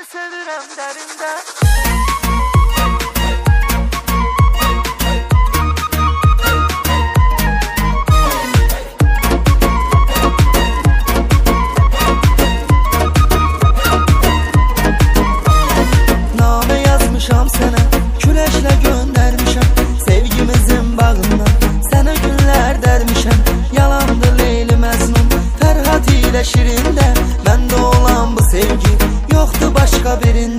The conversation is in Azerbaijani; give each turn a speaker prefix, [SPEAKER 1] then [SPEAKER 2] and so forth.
[SPEAKER 1] sevirəm dərində.
[SPEAKER 2] Namə yazmışam sənə, küləşlə göndərmişəm, sevgimizin bağından sənə günlər dərmişəm. Yalandı Leyli Məcnun, Fərhad ilə Şirində, məndə olan bu sevgi yoxdur başqa birində.